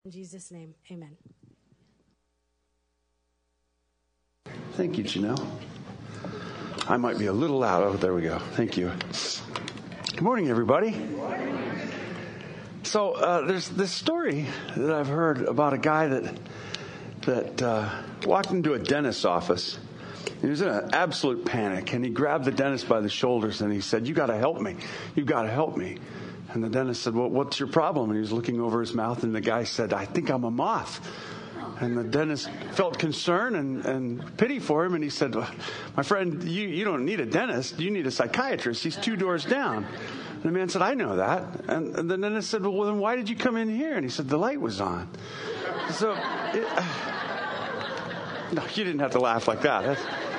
In Jesus' name, amen. Thank you, Janelle. I might be a little loud. Oh, there we go. Thank you. Good morning, everybody. So there's this story that I've heard about a guy that walked into a dentist's office. He was in an absolute panic, and he grabbed the dentist by the shoulders, and he said, "You got to help me. You've got to help me." And the dentist said, "Well, what's your problem?" And he was looking over his mouth, and the guy said, "I think I'm a moth." And the dentist felt concern and pity for him, and he said, "My friend, you don't need a dentist. You need a psychiatrist. He's 2 doors down." And the man said, "I know that." And the dentist said, "Well, then why did you come in here?" And he said, "The light was on." So, no, you didn't have to laugh like that.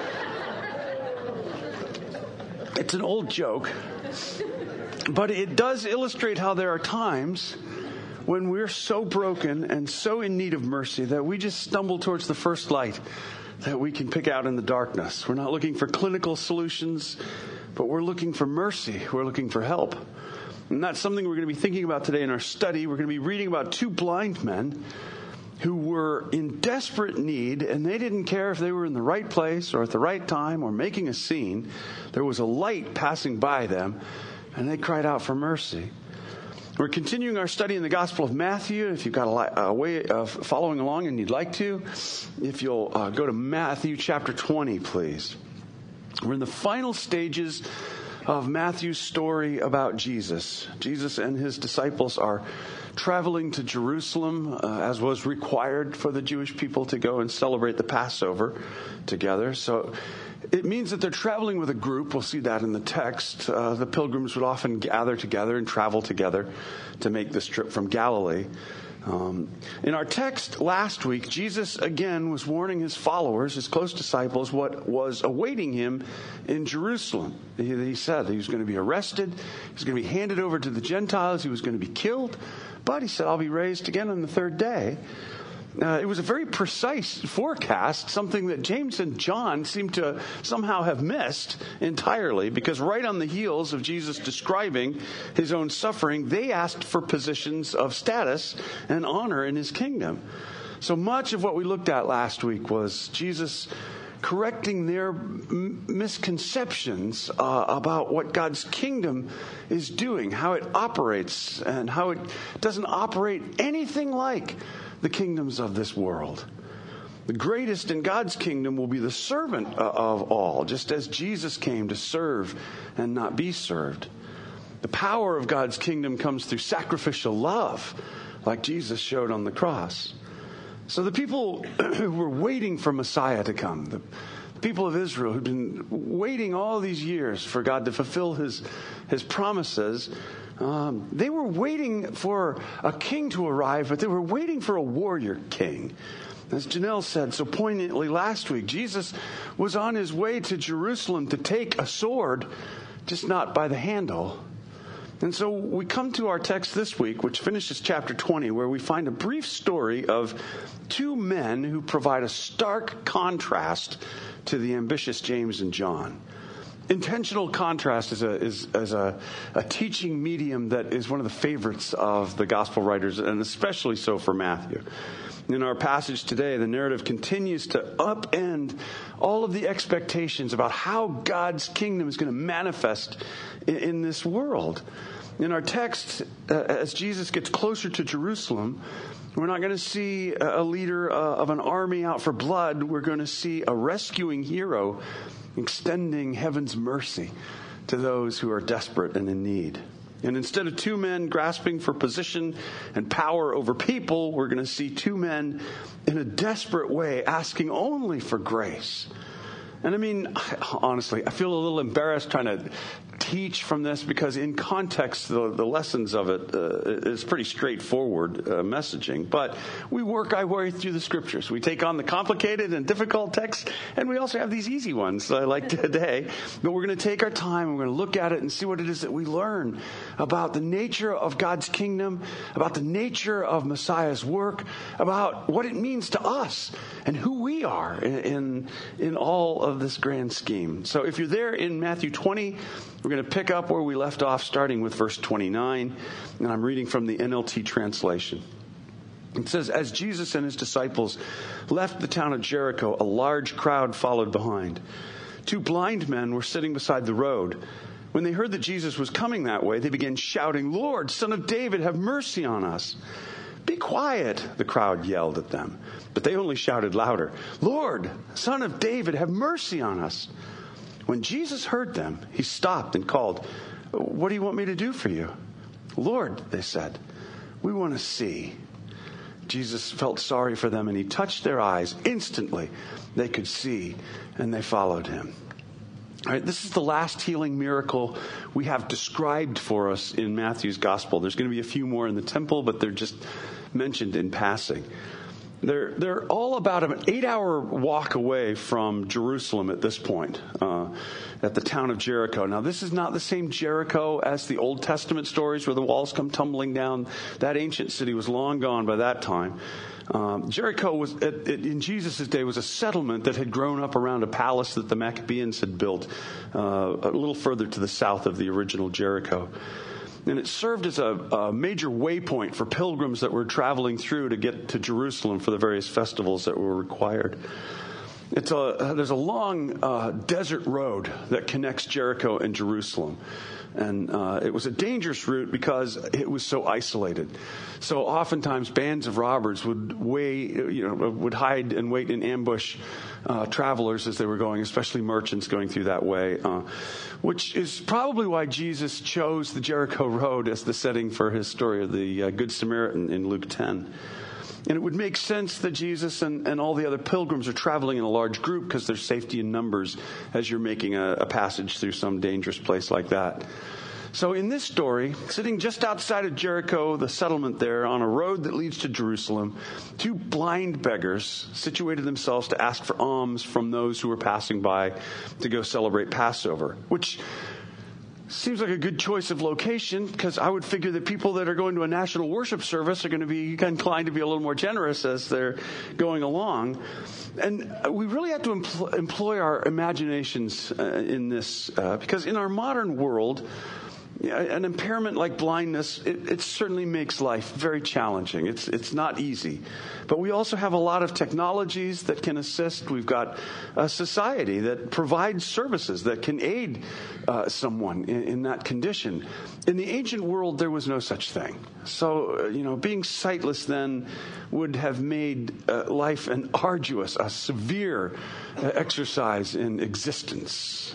It's an old joke. But it does illustrate how there are times when we're so broken and so in need of mercy that we just stumble towards the first light that we can pick out in the darkness. We're not looking for clinical solutions, but we're looking for mercy. We're looking for help. And that's something we're going to be thinking about today in our study. We're going to be reading about 2 blind men who were in desperate need, and they didn't care if they were in the right place or at the right time or making a scene. There was a light passing by them, and they cried out for mercy. We're continuing our study in the Gospel of Matthew. If you've got a way of following along and you'd like to, if you'll go to Matthew chapter 20, please. We're in the final stages of Matthew's story about Jesus. Jesus and his disciples are traveling to Jerusalem, as was required for the Jewish people to go and celebrate the Passover together. So it means that they're traveling with a group. We'll see that in the text. The pilgrims would often gather together and travel together to make this trip from Galilee. In our text last week, Jesus again was warning his followers, his close disciples, what was awaiting him in Jerusalem. He said he was going to be arrested, he was going to be handed over to the Gentiles, he was going to be killed, but he said, "I'll be raised again on the 3rd day." It was a very precise forecast, something that James and John seem to somehow have missed entirely, because right on the heels of Jesus describing his own suffering, they asked for positions of status and honor in his kingdom. So much of what we looked at last week was Jesus correcting their misconceptions about what God's kingdom is doing, how it operates, and how it doesn't operate anything like the kingdoms of this world. The greatest in God's kingdom will be the servant of all, just as Jesus came to serve and not be served. The power of God's kingdom comes through sacrificial love, like Jesus showed on the cross. So the people who were waiting for Messiah to come, the people of Israel who'd been waiting all these years for God to fulfill his promises, they were waiting for a king to arrive, but they were waiting for a warrior king. As Janelle said so poignantly last week, Jesus was on his way to Jerusalem to take a sword, just not by the handle. And so we come to our text this week, which finishes chapter 20, where we find a brief story of 2 men who provide a stark contrast to the ambitious James and John. Intentional contrast is a teaching medium that is one of the favorites of the gospel writers, and especially so for Matthew. In our passage today, the narrative continues to upend all of the expectations about how God's kingdom is going to manifest in this world. In our text, as Jesus gets closer to Jerusalem, we're not going to see a leader of an army out for blood. We're going to see a rescuing hero extending heaven's mercy to those who are desperate and in need. And instead of 2 men grasping for position and power over people, we're going to see 2 men in a desperate way asking only for grace. And I mean, honestly, I feel a little embarrassed trying to teach from this, because in context, the lessons of it is pretty straightforward messaging. But we work our way through the scriptures. We take on the complicated and difficult texts, and we also have these easy ones like today. But we're going to take our time, and we're going to look at it and see what it is that we learn about the nature of God's kingdom, about the nature of Messiah's work, about what it means to us and who we are in all of this grand scheme. So if you're there in Matthew 20, we're going to pick up where we left off, starting with verse 29, and I'm reading from the NLT translation. It says, as Jesus and his disciples left the town of Jericho, a large crowd followed behind. 2 blind men were sitting beside the road. When they heard that Jesus was coming that way, they began shouting, "Lord, Son of David, have mercy on us." "Be quiet," the crowd yelled at them. But they only shouted louder, "Lord, Son of David, have mercy on us." When Jesus heard them, he stopped and called, "What do you want me to do for you?" "Lord," they said, "we want to see." Jesus felt sorry for them, and he touched their eyes. Instantly, they could see, and they followed him. All right, this is the last healing miracle we have described for us in Matthew's gospel. There's going to be a few more in the temple, but they're just mentioned in passing. They're all about an 8-hour walk away from Jerusalem at this point, at the town of Jericho. Now, this is not the same Jericho as the Old Testament stories where the walls come tumbling down. That ancient city was long gone by that time. Jericho was in Jesus' day was a settlement that had grown up around a palace that the Maccabees had built a little further to the south of the original Jericho. And it served as a major waypoint for pilgrims that were traveling through to get to Jerusalem for the various festivals that were required. There's a long desert road that connects Jericho and Jerusalem. And it was a dangerous route because it was so isolated. So oftentimes bands of robbers would hide and wait and ambush travelers as they were going, especially merchants going through that way, which is probably why Jesus chose the Jericho Road as the setting for his story of the Good Samaritan in Luke 10. And it would make sense that Jesus and all the other pilgrims are traveling in a large group because there's safety in numbers as you're making a passage through some dangerous place like that. So in this story, sitting just outside of Jericho, the settlement there, on a road that leads to Jerusalem, 2 blind beggars situated themselves to ask for alms from those who were passing by to go celebrate Passover, which seems like a good choice of location, because I would figure that people that are going to a national worship service are going to be inclined to be a little more generous as they're going along. And we really have to employ our imaginations in this, because in our modern world, an impairment like blindness, it certainly makes life very challenging. It's not easy. But we also have a lot of technologies that can assist. We've got a society that provides services that can aid someone in that condition. In the ancient world, there was no such thing. So, being sightless then would have made life an arduous, a severe exercise in existence.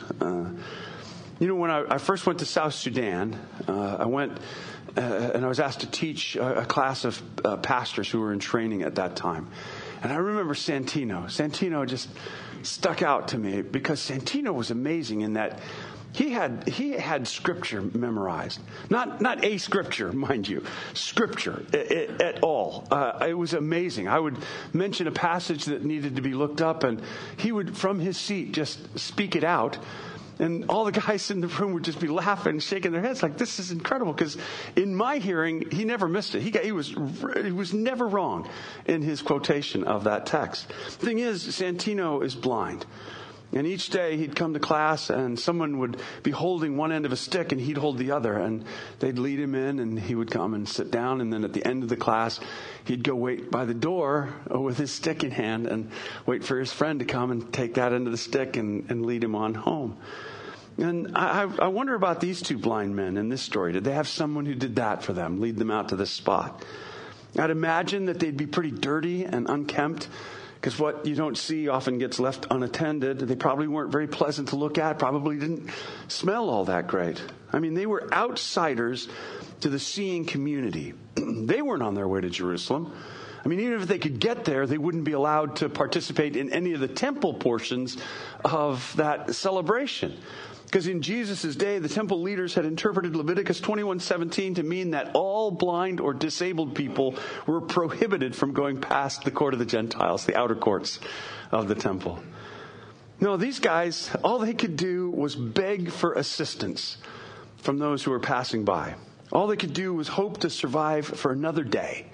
When I first went to South Sudan, I went and I was asked to teach a class of pastors who were in training at that time. And I remember Santino. Santino just stuck out to me because Santino was amazing in that he had scripture memorized. Not a scripture, mind you, scripture at all. It was amazing. I would mention a passage that needed to be looked up, and he would, from his seat, just speak it out. And all the guys in the room would just be laughing, shaking their heads like, this is incredible. Because in my hearing, he never missed it. He was never wrong in his quotation of that text. The thing is, Santino is blind. And each day he'd come to class and someone would be holding one end of a stick and he'd hold the other. And they'd lead him in and he would come and sit down. And then at the end of the class, he'd go wait by the door with his stick in hand and wait for his friend to come and take that end of the stick and lead him on home. And I wonder about these 2 blind men in this story. Did they have someone who did that for them, lead them out to this spot? I'd imagine that they'd be pretty dirty and unkempt, because what you don't see often gets left unattended. They probably weren't very pleasant to look at, probably didn't smell all that great. I mean, they were outsiders to the seeing community. They weren't on their way to Jerusalem. I mean, even if they could get there, they wouldn't be allowed to participate in any of the temple portions of that celebration. Because in Jesus' day, the temple leaders had interpreted Leviticus 21:17 to mean that all blind or disabled people were prohibited from going past the court of the Gentiles, the outer courts of the temple. No, these guys, all they could do was beg for assistance from those who were passing by. All they could do was hope to survive for another day,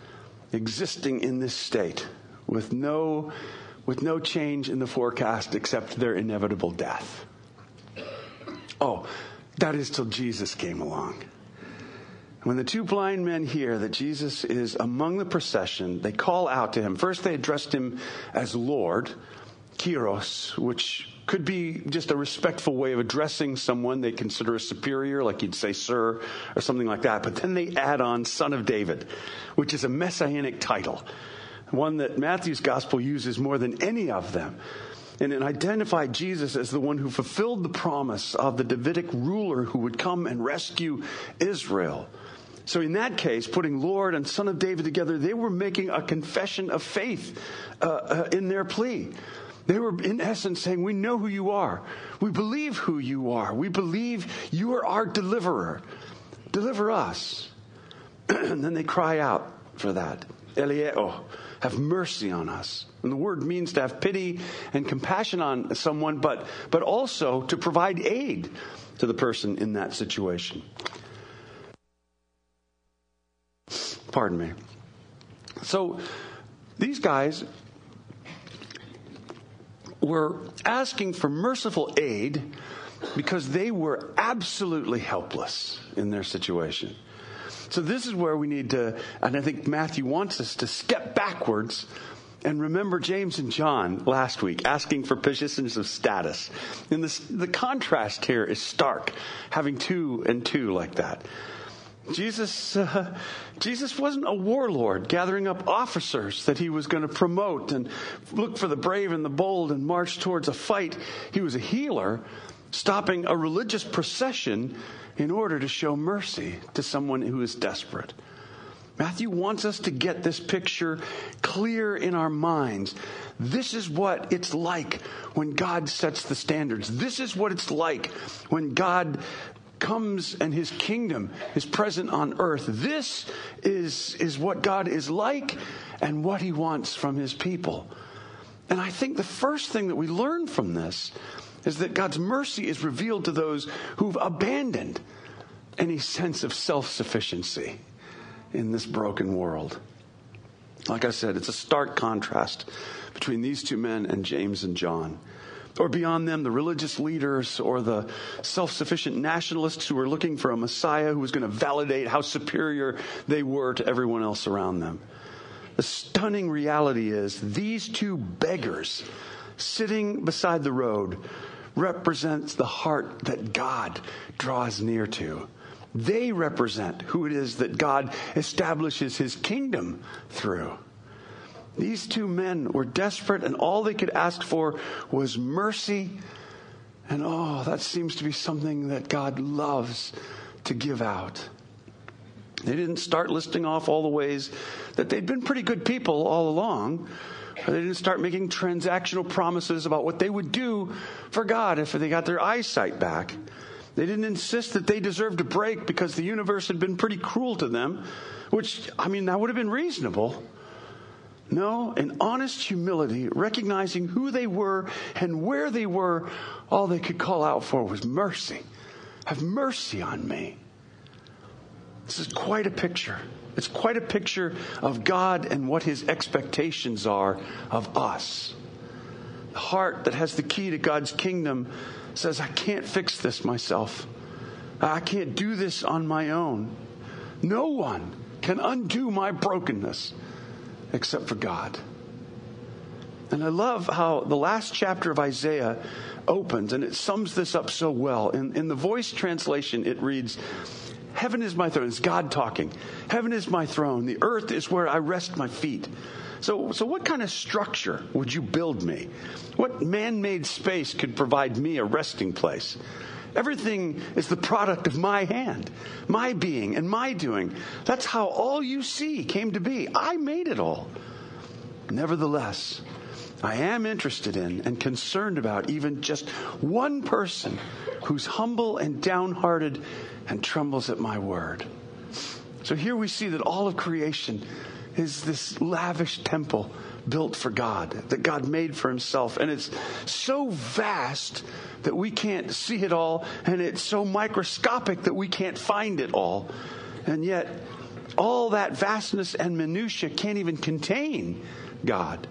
existing in this state with no change in the forecast except their inevitable death. Oh, that is till Jesus came along. When the two blind men hear that Jesus is among the procession, they call out to him. First, they addressed him as Lord, Kyrios, which could be just a respectful way of addressing someone they consider a superior, like you'd say sir or something like that. But then they add on Son of David, which is a messianic title, one that Matthew's gospel uses more than any of them. And it identified Jesus as the one who fulfilled the promise of the Davidic ruler who would come and rescue Israel. So in that case, putting Lord and Son of David together, they were making a confession of faith in their plea. They were, in essence, saying, we know who you are. We believe who you are. We believe you are our deliverer. Deliver us. And then they cry out for that. Elieo, have mercy on us. And the word means to have pity and compassion on someone, but also to provide aid to the person in that situation. Pardon me. So these guys were asking for merciful aid because they were absolutely helpless in their situation. So this is where we need to, and I think Matthew wants us to step backwards and remember James and John last week asking for positions of status. And the contrast here is stark, having two and two like that. Jesus wasn't a warlord gathering up officers that he was going to promote and look for the brave and the bold and march towards a fight. He was a healer, stopping a religious procession in order to show mercy to someone who is desperate. Matthew wants us to get this picture clear in our minds. This is what it's like when God sets the standards. This is what it's like when God comes and his kingdom is present on earth. This is what God is like and what he wants from his people. And I think the first thing that we learn from this is that God's mercy is revealed to those who've abandoned any sense of self-sufficiency in this broken world. Like I said, it's a stark contrast between these two men and James and John. Or beyond them, the religious leaders or the self-sufficient nationalists who were looking for a Messiah who was going to validate how superior they were to everyone else around them. The stunning reality is these two beggars sitting beside the road represents the heart that God draws near to. They represent who it is that God establishes his kingdom through. These two men were desperate, and all they could ask for was mercy. And that seems to be something that God loves to give out. They didn't start listing off all the ways that they'd been pretty good people all along. They didn't start making transactional promises about what they would do for God if they got their eyesight back. They didn't insist that they deserved a break because the universe had been pretty cruel to them, which, that would have been reasonable. No, in honest humility, recognizing who they were and where they were, all they could call out for was mercy. Have mercy on me. This is quite a picture. It's quite a picture of God and what his expectations are of us. The heart that has the key to God's kingdom says, I can't fix this myself. I can't do this on my own. No one can undo my brokenness except for God. And I love how the last chapter of Isaiah opens, and it sums this up so well. In the Voice translation, it reads, heaven is my throne. It's God talking. Heaven is my throne. The earth is where I rest my feet. So what kind of structure would you build me? What man-made space could provide me a resting place? Everything is the product of my hand, my being, and my doing. That's how all you see came to be. I made it all. Nevertheless, I am interested in and concerned about even just one person who's humble and downhearted and trembles at my word. So here we see that all of creation is this lavish temple built for God, that God made for himself. And it's so vast that we can't see it all, and it's so microscopic that we can't find it all. And yet, all that vastness and minutia can't even contain God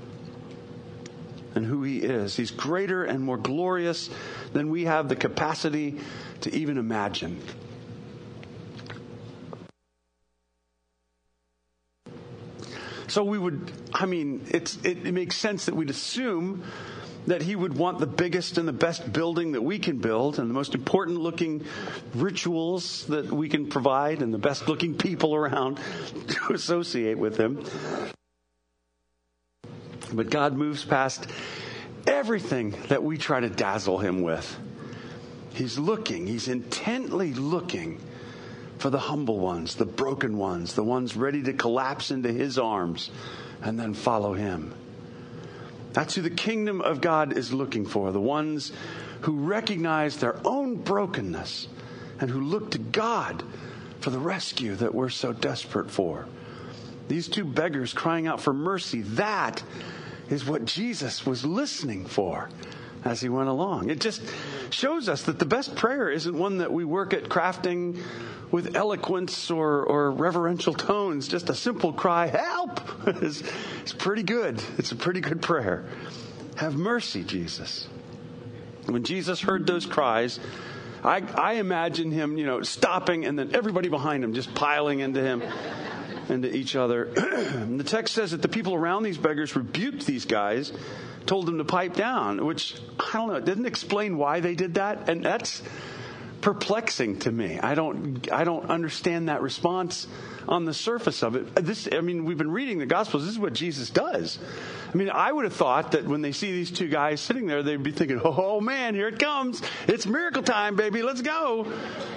and who he is. He's greater and more glorious than we have the capacity to even imagine. So it makes sense that we'd assume that he would want the biggest and the best building that we can build and the most important looking rituals that we can provide and the best looking people around to associate with him. But God moves past everything that we try to dazzle him with. He's intently looking for the humble ones, the broken ones, the ones ready to collapse into his arms and then follow him. That's who the kingdom of God is looking for, the ones who recognize their own brokenness and who look to God for the rescue that we're so desperate for. These two beggars crying out for mercy, that is what Jesus was listening for as he went along. It just shows us that the best prayer isn't one that we work at crafting with eloquence or reverential tones. Just a simple cry, help, is pretty good. It's a pretty good prayer. Have mercy, Jesus. When Jesus heard those cries, I imagine him, stopping and then everybody behind him just piling into him, into each other. And the text says that the people around these beggars rebuked these guys, told them to pipe down, which, I don't know, it didn't explain why they did that. And that's perplexing to me. I don't understand that response on the surface of it. We've been reading the Gospels. This is what Jesus does. I would have thought that when they see these two guys sitting there, they'd be thinking, oh man, here it comes. It's miracle time, baby. Let's go.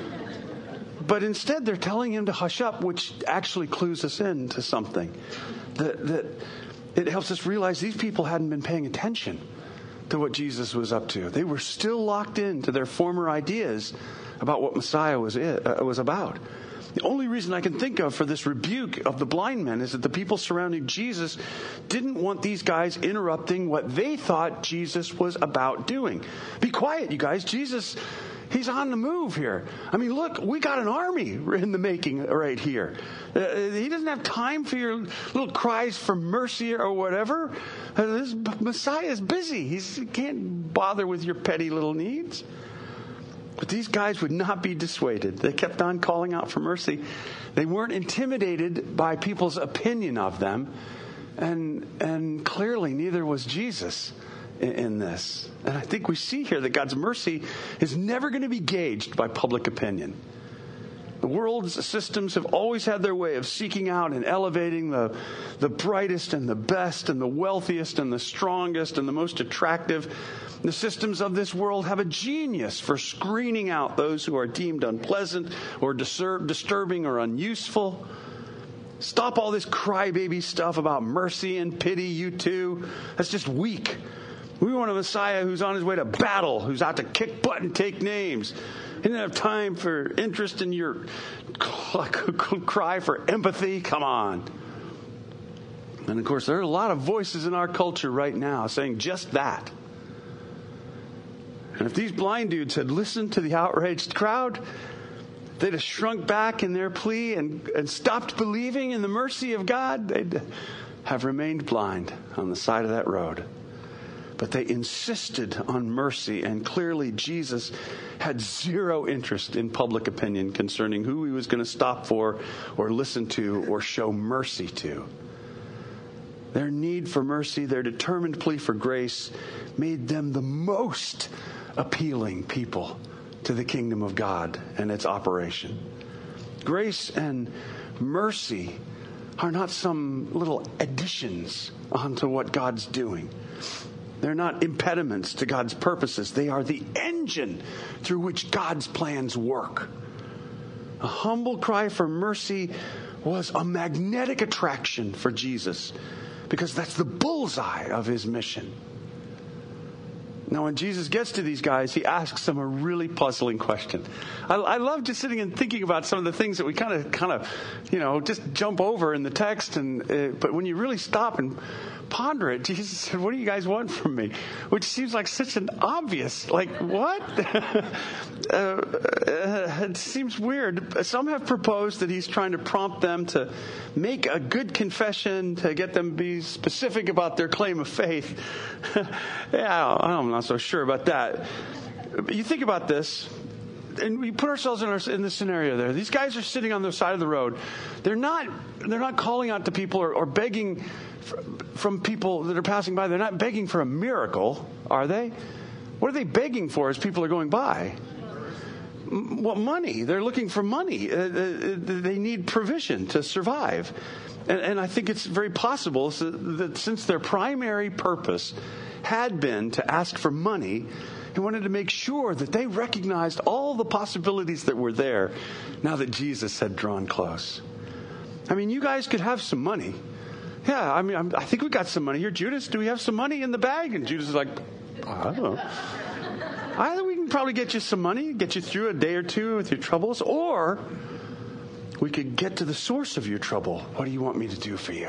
But instead, they're telling him to hush up, which actually clues us in to something. That it helps us realize these people hadn't been paying attention to what Jesus was up to. They were still locked into their former ideas about what Messiah was about. The only reason I can think of for this rebuke of the blind men is that the people surrounding Jesus didn't want these guys interrupting what they thought Jesus was about doing. Be quiet, you guys. Jesus, he's on the move here. Look, we got an army in the making right here. He doesn't have time for your little cries for mercy or whatever. This Messiah is busy. He can't bother with your petty little needs. But these guys would not be dissuaded. They kept on calling out for mercy. They weren't intimidated by people's opinion of them. And clearly neither was Jesus in this. And I think we see here that God's mercy is never going to be gauged by public opinion. The world's systems have always had their way of seeking out and elevating the brightest and the best and the wealthiest and the strongest and the most attractive. The systems of this world have a genius for screening out those who are deemed unpleasant or disturbing or unuseful. Stop all this crybaby stuff about mercy and pity, you two. That's just weak. We want a Messiah who's on his way to battle, who's out to kick butt and take names. He didn't have time for interest in your cry for empathy. Come on. And of course, there are a lot of voices in our culture right now saying just that. And if these blind dudes had listened to the outraged crowd, they'd have shrunk back in their plea and stopped believing in the mercy of God, they'd have remained blind on the side of that road. But they insisted on mercy, and clearly Jesus had zero interest in public opinion concerning who he was going to stop for or listen to or show mercy to. Their need for mercy, their determined plea for grace, made them the most appealing people to the kingdom of God and its operation. Grace and mercy are not some little additions onto what God's doing. They're not impediments to God's purposes. They are the engine through which God's plans work. A humble cry for mercy was a magnetic attraction for Jesus because that's the bullseye of his mission. Now, when Jesus gets to these guys, he asks them a really puzzling question. I love just sitting and thinking about some of the things that we kind of, just jump over in the text. But when you really stop and ponder it, Jesus said, "What do you guys want from me?" Which seems like such an obvious, what? It seems weird. Some have proposed that he's trying to prompt them to make a good confession, to get them to be specific about their claim of faith. Yeah, I'm not so sure about that. But you think about this. and we put ourselves in this scenario there. These guys are sitting on the side of the road. They're not calling out to people or begging from people that are passing by. They're not begging for a miracle, are they? What are they begging for as people are going by? Well, money. They're looking for money. They need provision to survive. And I think it's very possible that since their primary purpose had been to ask for money, he wanted to make sure that they recognized all the possibilities that were there now that Jesus had drawn close. I mean, you guys could have some money. Yeah, I mean, I think we got some money here. Judas, do we have some money in the bag? And Judas is like, I don't know. Either we can probably get you some money, get you through a day or two with your troubles, or we could get to the source of your trouble. What do you want me to do for you?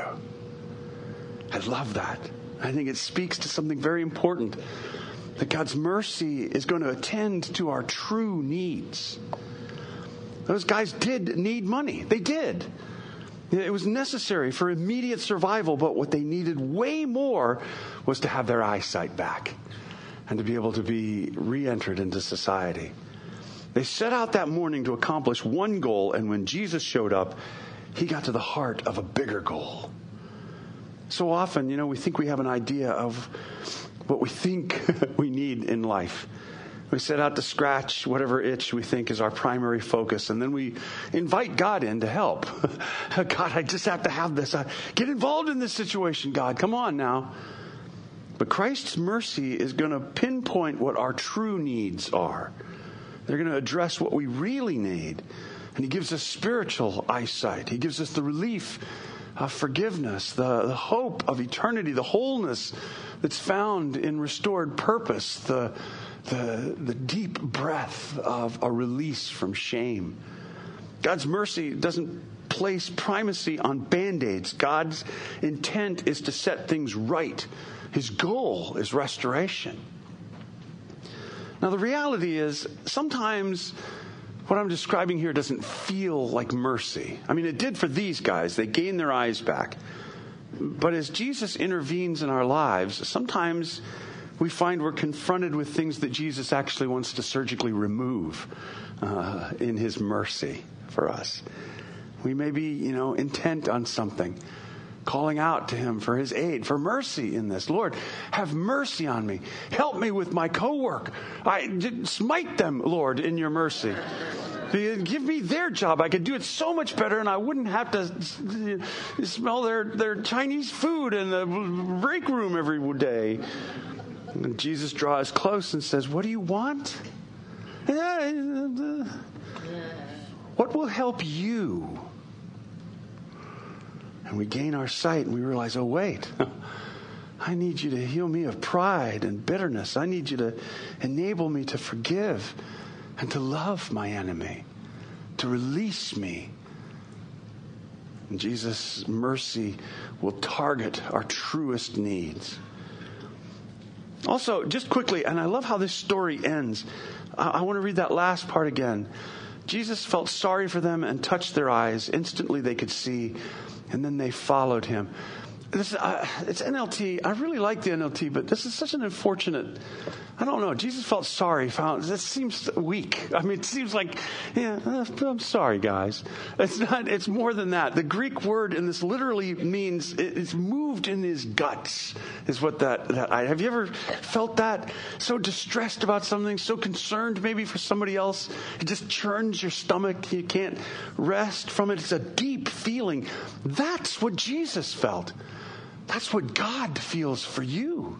I love that. I think it speaks to something very important, that God's mercy is going to attend to our true needs. Those guys did need money. They did. It was necessary for immediate survival, but what they needed way more was to have their eyesight back and to be able to be re-entered into society. They set out that morning to accomplish one goal, and when Jesus showed up, he got to the heart of a bigger goal. So often, we think we have an idea of what we think we need in life. We set out to scratch whatever itch we think is our primary focus, and then we invite God in to help. God, I just have to have this. Get involved in this situation, God. Come on now. But Christ's mercy is going to pinpoint what our true needs are. They're going to address what we really need. And he gives us spiritual eyesight. He gives us the relief of forgiveness, the hope of eternity, the wholeness that's found in restored purpose, the deep breath of a release from shame. God's mercy doesn't place primacy on Band-Aids. God's intent is to set things right. His goal is restoration. Now, the reality is, sometimes what I'm describing here doesn't feel like mercy. I mean, it did for these guys. They gained their eyes back. But as Jesus intervenes in our lives, sometimes we find we're confronted with things that Jesus actually wants to surgically remove in his mercy for us. We may be, intent on something, calling out to him for his aid, for mercy in this. Lord, have mercy on me. Help me with my coworker. Smite them, Lord, in your mercy. Give me their job. I could do it so much better, and I wouldn't have to smell their Chinese food in the break room every day. And Jesus draws close and says, what do you want? What will help you? And we gain our sight and we realize, oh, wait, I need you to heal me of pride and bitterness. I need you to enable me to forgive and to love my enemy, to release me. And Jesus' mercy will target our truest needs. Also, just quickly, and I love how this story ends. I want to read that last part again. Jesus felt sorry for them and touched their eyes. Instantly they could see, and then they followed him. It's NLT. I really like the NLT, but this is such an unfortunate, I don't know. Jesus felt sorry. This seems weak. I mean, it seems like, I'm sorry, guys. It's not, it's more than that. The Greek word in this literally means it's moved in his guts, is what have you ever felt that? So distressed about something, so concerned maybe for somebody else. It just churns your stomach. You can't rest from it. It's a deep feeling. That's what Jesus felt. That's what God feels for you.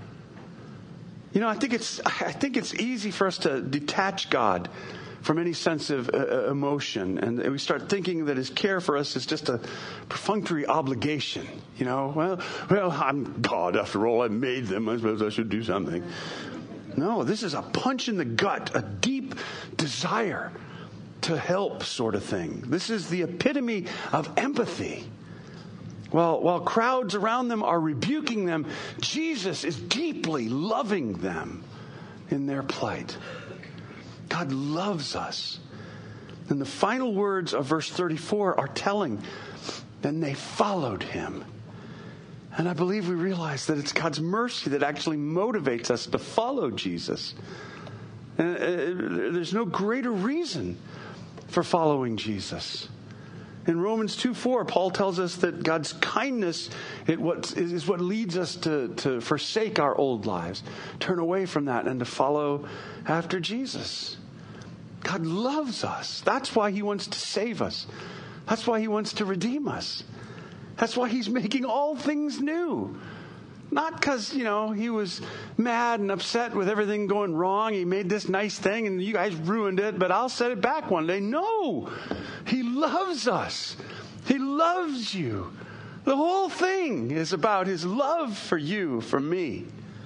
I think it's easy for us to detach God from any sense of emotion, and we start thinking that his care for us is just a perfunctory obligation. Well, I'm God after all. I made them. I suppose I should do something. No, this is a punch in the gut, a deep desire to help sort of thing. This is the epitome of empathy. While crowds around them are rebuking them, Jesus is deeply loving them in their plight. God loves us. And the final words of verse 34 are telling. Then they followed him. And I believe we realize that it's God's mercy that actually motivates us to follow Jesus. And there's no greater reason for following Jesus. In Romans 2:4, Paul tells us that God's kindness is what leads us to forsake our old lives, turn away from that, and to follow after Jesus. God loves us. That's why he wants to save us. That's why he wants to redeem us. That's why he's making all things new. Not because, he was mad and upset with everything going wrong. He made this nice thing and you guys ruined it, but I'll set it back one day. No, he loves us. He loves you. The whole thing is about his love for you, for me.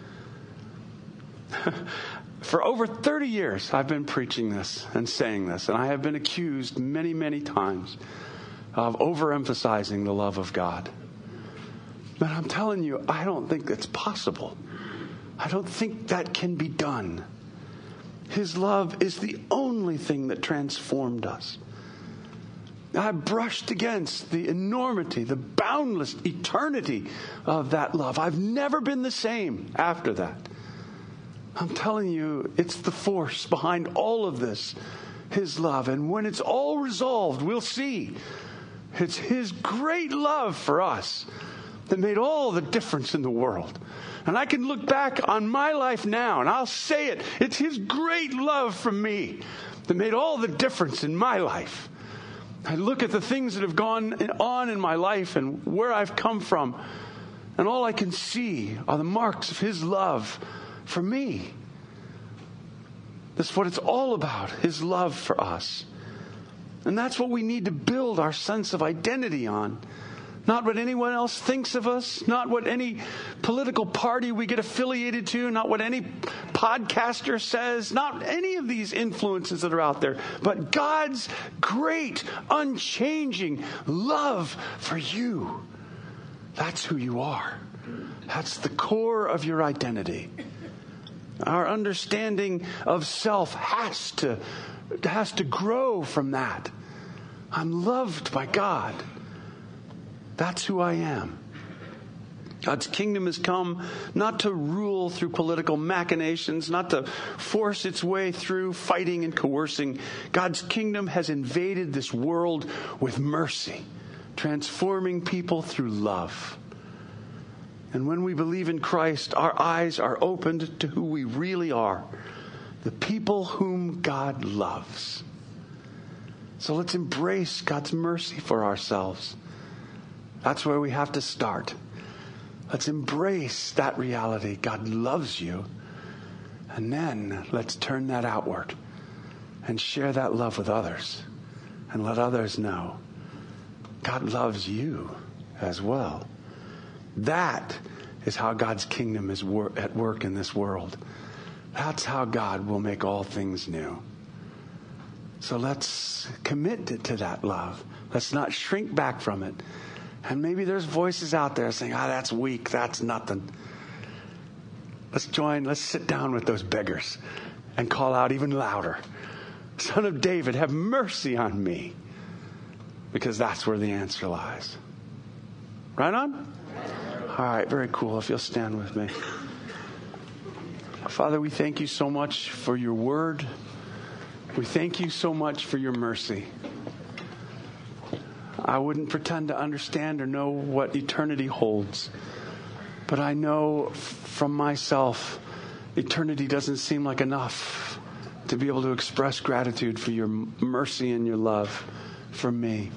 For over 30 years, I've been preaching this and saying this, and I have been accused many, many times of overemphasizing the love of God. But I'm telling you, I don't think it's possible. I don't think that can be done. His love is the only thing that transformed us. I brushed against the enormity, the boundless eternity of that love. I've never been the same after that. I'm telling you, it's the force behind all of this, his love. And when it's all resolved, we'll see. It's his great love for us that made all the difference in the world. And I can look back on my life now and I'll say it. It's his great love for me that made all the difference in my life. I look at the things that have gone on in my life and where I've come from, and all I can see are the marks of his love for me. That's what it's all about, his love for us. And that's what we need to build our sense of identity on. Not what anyone else thinks of us, not what any political party we get affiliated to, not what any podcaster says, not any of these influences that are out there, but God's great, unchanging love for you. That's who you are. That's the core of your identity. Our understanding of self has to grow from that. I'm loved by God. That's who I am. God's kingdom has come not to rule through political machinations, not to force its way through fighting and coercing. God's kingdom has invaded this world with mercy, transforming people through love. And when we believe in Christ, our eyes are opened to who we really are, the people whom God loves. So let's embrace God's mercy for ourselves. That's where we have to start. Let's embrace that reality. God loves you. And then let's turn that outward and share that love with others and let others know God loves you as well. That is how God's kingdom is at work in this world. That's how God will make all things new. So let's commit to that love. Let's not shrink back from it. And maybe there's voices out there saying, that's weak, that's nothing. Let's sit down with those beggars and call out even louder. Son of David, have mercy on me. Because that's where the answer lies. Right on? All right, very cool. If you'll stand with me. Father, we thank you so much for your word. We thank you so much for your mercy. I wouldn't pretend to understand or know what eternity holds. But I know from myself, eternity doesn't seem like enough to be able to express gratitude for your mercy and your love for me.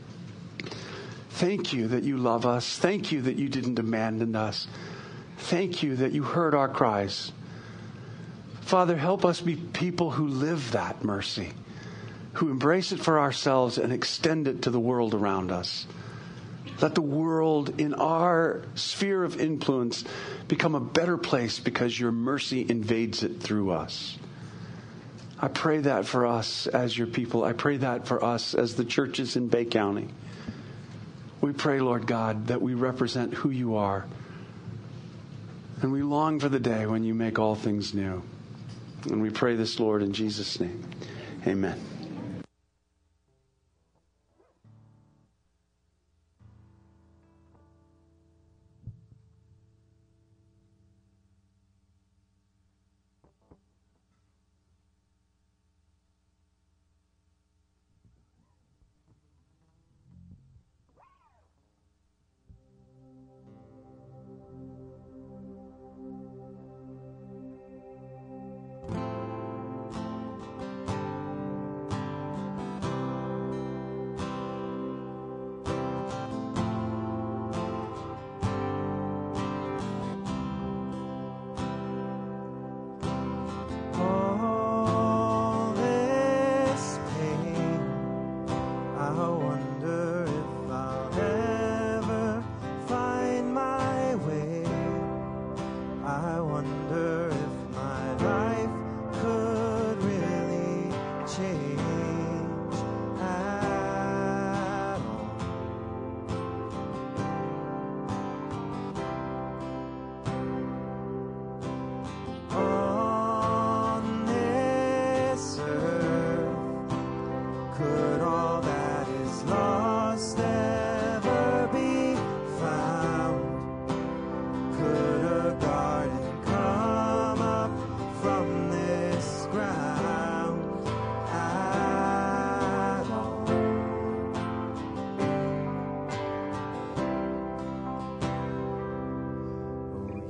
Thank you that you love us. Thank you that you didn't abandon us. Thank you that you heard our cries. Father, help us be people who live that mercy, who embrace it for ourselves and extend it to the world around us. Let the world in our sphere of influence become a better place because your mercy invades it through us. I pray that for us as your people. I pray that for us as the churches in Bay County. We pray, Lord God, that we represent who you are. And we long for the day when you make all things new. And we pray this, Lord, in Jesus' name. Amen.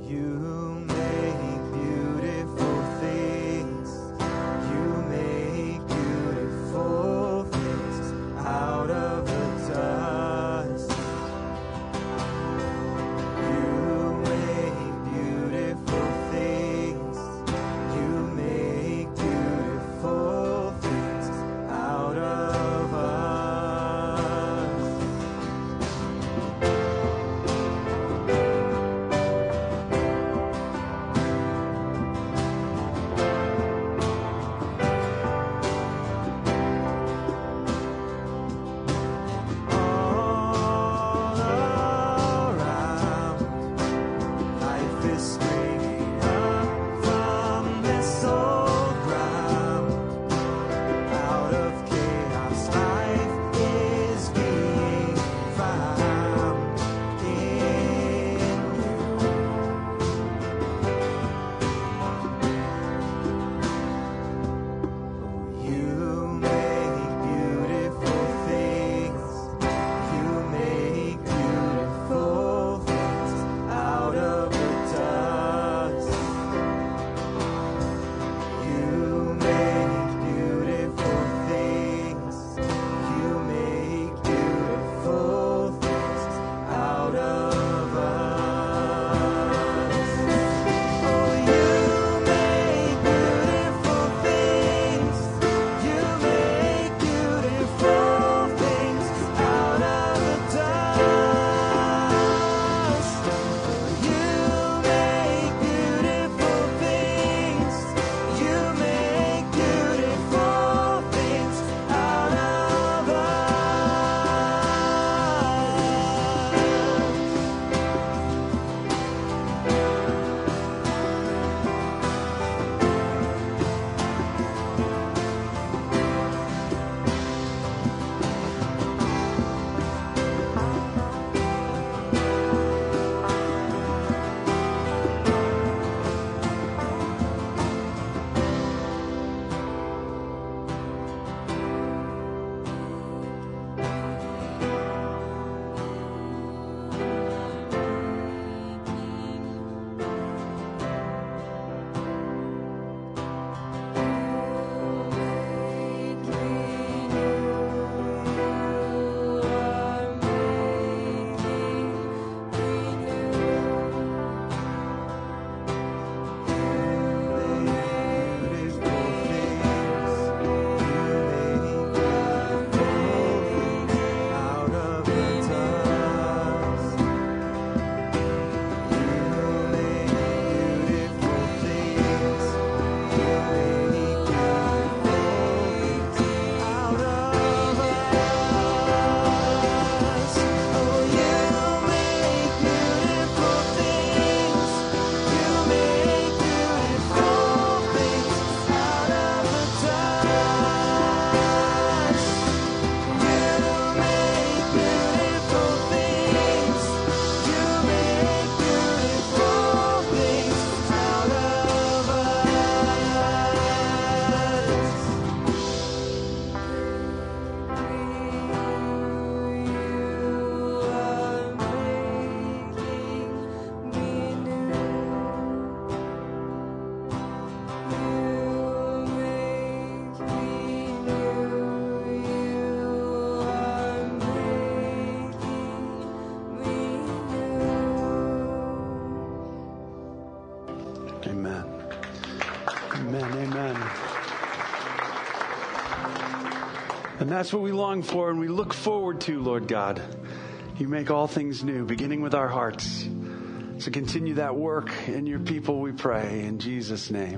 And that's what we long for and we look forward to, Lord God. You make all things new, beginning with our hearts. So continue that work in your people, we pray, in Jesus' name.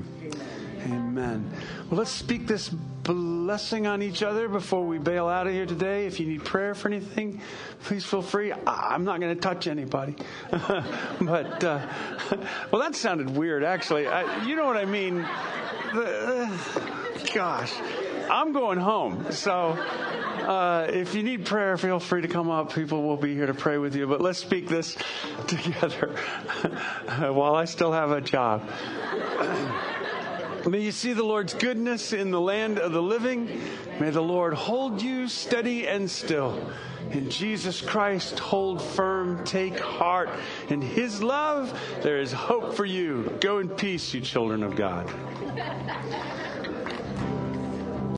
Amen. Well, let's speak this blessing on each other before we bail out of here today. If you need prayer for anything, please feel free. I'm not going to touch anybody. But, well, that sounded weird, actually. You know what I mean? Gosh, I'm going home. So if you need prayer, feel free to come up. People will be here to pray with you. But let's speak this together while I still have a job. May you see the Lord's goodness in the land of the living. May the Lord hold you steady and still. In Jesus Christ, hold firm, take heart. In His love, there is hope for you. Go in peace, you children of God.